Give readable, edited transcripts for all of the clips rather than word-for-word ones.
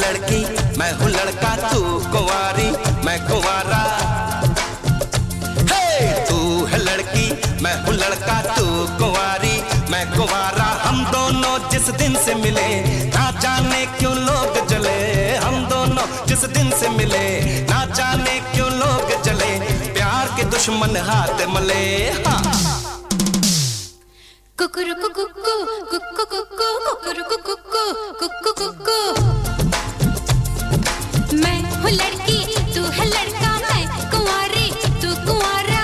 लड़की मैं हूँ लड़का, तू कुंवारी मैं कुंवारा। हे तू है लड़की मैं हूँ लड़का, तू कुंवारी मैं कुंवारा। हम दोनों जिस दिन से मिले ना जाने क्यों लोग जले, हम दोनों जिस दिन से मिले ना जाने क्यों लोग जले, प्यार के दुश्मन हाथ मले। हाँ कुकुरु कुकुकु कुकु कुकु कुकुरु कुकुकु कुकु कुकु। मैं हूँ लड़की तू है लड़का, मैं कुंवारी तू कुंवारा।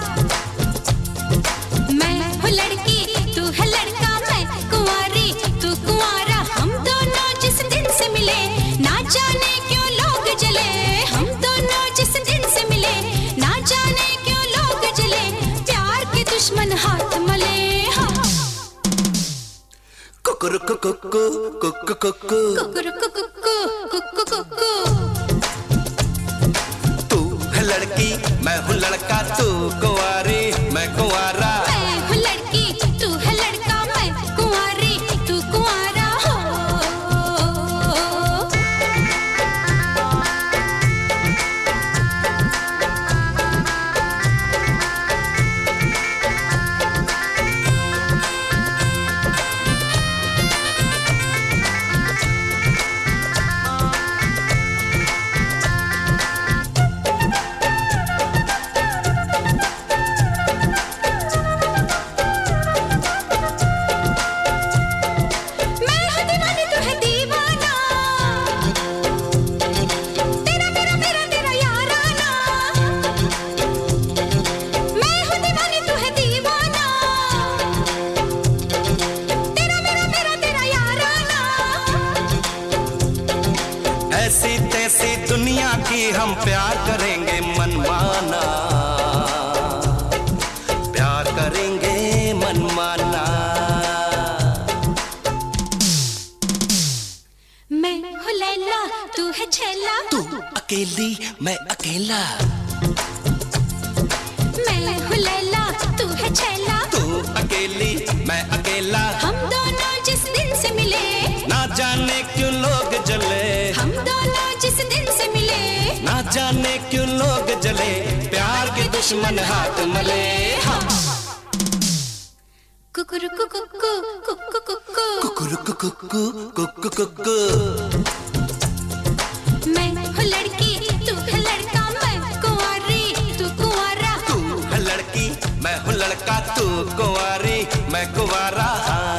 मैं हूँ लड़की तू है लड़का, मैं कुंवारी तू कुंवारा। हम दोनों जिस दिन से मिले ना जाने क्यों लोग जले, हम दोनों जिस दिन से मिले ना जाने क्यों लोग जले, प्यार के दुश्मन हाथ मले। कुकुरु कुकु कुकु कुकु कुकुरु कुकु कुकु कुकु। तू है लड़की मैं हूँ लड़का, तू कुंवारी मैं कुंवारा। मैं हूँ लड़की तू है लड़का, मैं कुंवारी तू कुंवारा। हो ऐसी तैसी दुनिया की हम प्यार करेंगे मनमाना, प्यार करेंगे मनमाना। मैं हूँ लैला तू है छैला, तू अकेली मैं अकेला। मैं हूँ लैला तू है छैला, तू अकेली मैं अकेला। हम दोनों जिस दिन से मिले ना जाने क्यों लोग जले, हम दोनों जिस दिन से मिले ना जाने क्यों लोग जले, प्यार के दुश्मन हाथ मले। हाँ कुकुरु कुकुकु कुकु कुकु कुकुरु कुकु कुकु कुकु। मैं हूँ लड़की तू है लड़का, मैं कुंवारी तू कुंवारा। तू है लड़की मैं हूँ लड़का, तू कुंवारी मैं कुंवारा।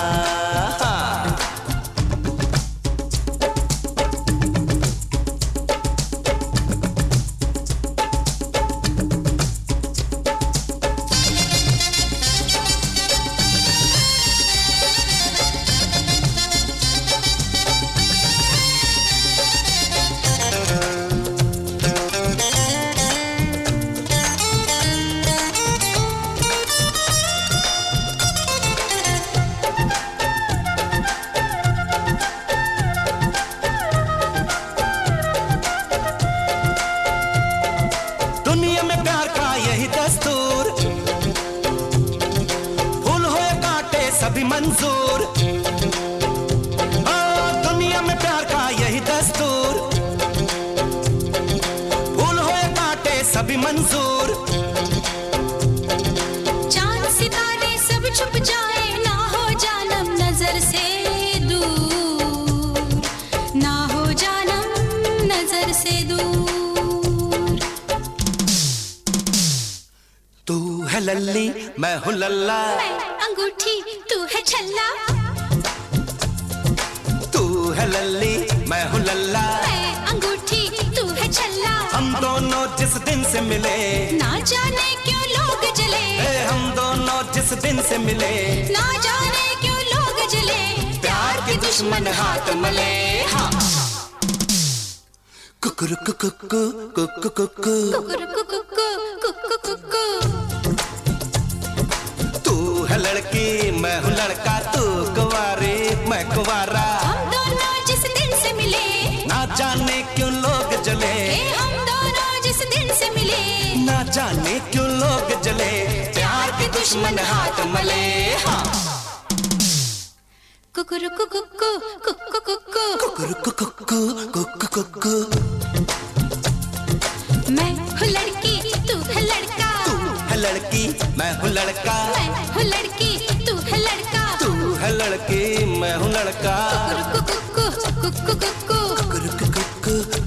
दुनिया में प्यार का यही दस्तूर, फूल होए कांटे सभी मंजूर। दुनिया में प्यार का यही दस्तूर, फूल होए कांटे सभी मंजूर। चांद सितारे सब छुप जाए ना हो जानम नजर से दूर, ना हो जानम नजर से दूर। तू है लल्ली मैं हूँ लल्ला, मैं अंगूठी तू है छल्ला। तू है लल्ली मैं हूँ लल्ला, मैं अंगूठी तू है छल्ला। हम दोनों जिस दिन से मिले ना जाने क्यों लोग जले, हम दोनों जिस दिन से मिले ना जाने क्यों लोग जले, प्यार के दुश्मन हाथ मले। हाँ कुकुरु कुकु कुकु कुकु। कुकुरु कुकुकु कुकु कुकु। तू है लड़की मैं हूँ लड़का, तू कुंवारी मैं कुंवारा। हम दोनों जिस दिन से मिले ना जाने क्यों लोग जले, हम दोनों जिस दिन से मिले ना जाने क्यों लोग जले, प्यार के दुश्मन हाथ मले। हाँ कुकुरुकु कुकु कुकु कुकु कुकुरुकु कुकु कुकु कुकु। मैं हूँ लड़की तू है लड़का, तू है लड़की मैं हूँ लड़का, मैं हूँ लड़की तू है लड़का, तू है लड़की मैं हूँ लड़का। कुकुरुकु कुकु कुकु कुकु कुकुरुकु कुकु